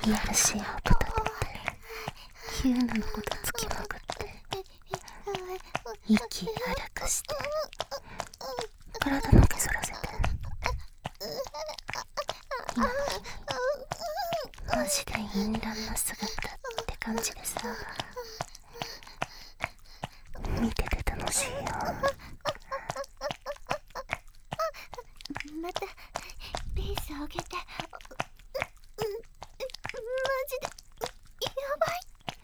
やらしい音立ててヒューナのことつきまくって息荒くして体のけそらせて今の君マジで淫乱な姿って感じでさ、見てて楽しいよ。 またペース上げて。マジでやばい。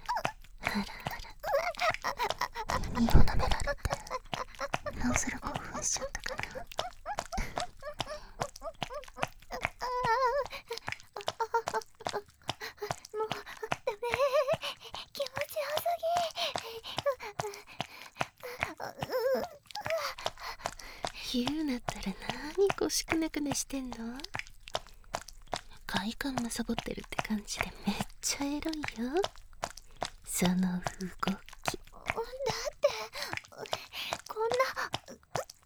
あらあら、身を舐められてなおさら興奮しちゃったかな。 もうダメ、気持ちよすぎ。言うなったら何腰くねくねしてんの。快感まさぼってるって感じでめっちゃエロいよ、その動き。 だってこんな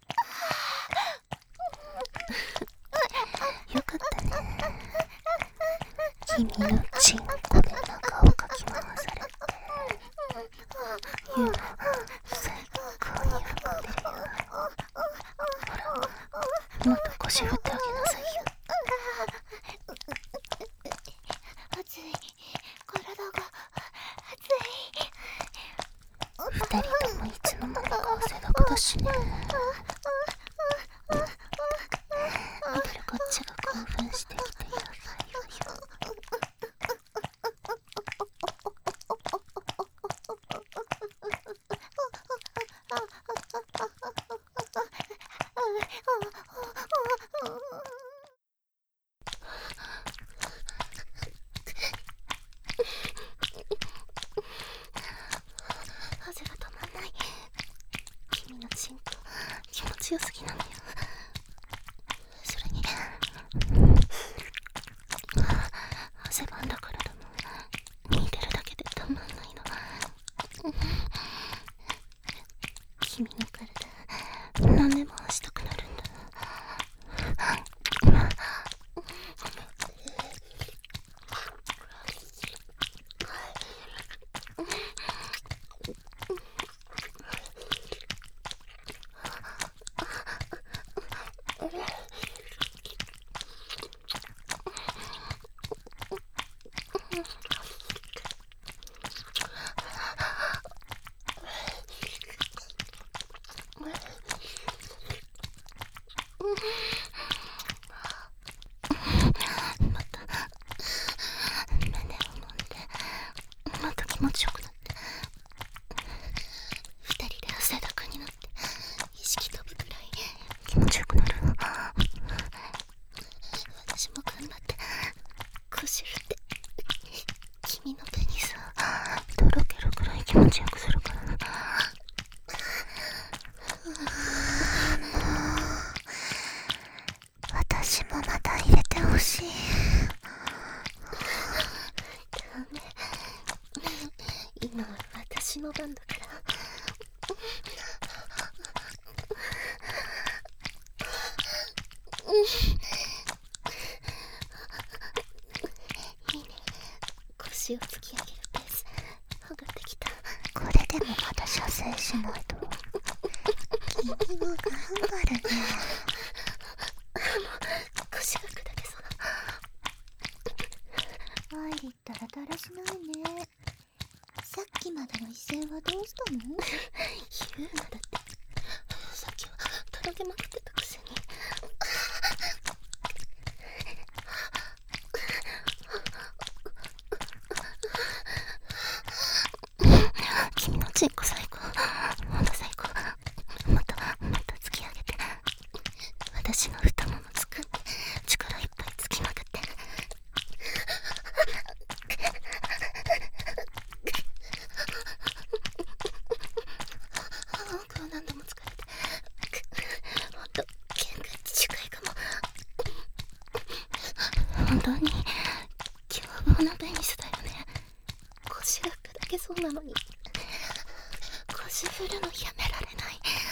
よかったね。君のチンコで中をかき回されてユウも最高に喜んでるよ。ほらもっと腰振ってあげなさいよ。 熱い、体が二人ともいつの間にか汗だくだしね。見てるこっちが興奮してきてやばいわよ。汗が止まんない。君のチンコ気持ちよすぎなのよ。それに汗ばんだ体も見てるだけでたまんないの。君の体何でもしたくなるんだ。また胸を揉んでまた気持ちよくなって、二人で汗だくになって意識飛ぶくらい気持ちよくなる。私も頑張って腰振って君のペニスをとろけるくらい気持ちよくするから。私もまた入れてほしい。ダメ、今は私の番だから。いいね、腰を突き上げるペース上がってきた。これでもまた射精しないと。君も頑張るね。腰が砕けそうだ。 入りったらだらしないね。さっきまでの威勢はどうしたの？ 言うなだって。さっきはとろけまくってたくせに。君のチンコ最高、ほんと最高。もっと突き上げて私の太ももつかんで力いっぱい突きまくって。僕は何度も疲れてほんと限界近いかも。本当に凶暴なペニスだよね。腰が砕けそうなのに腰振るのやめられない。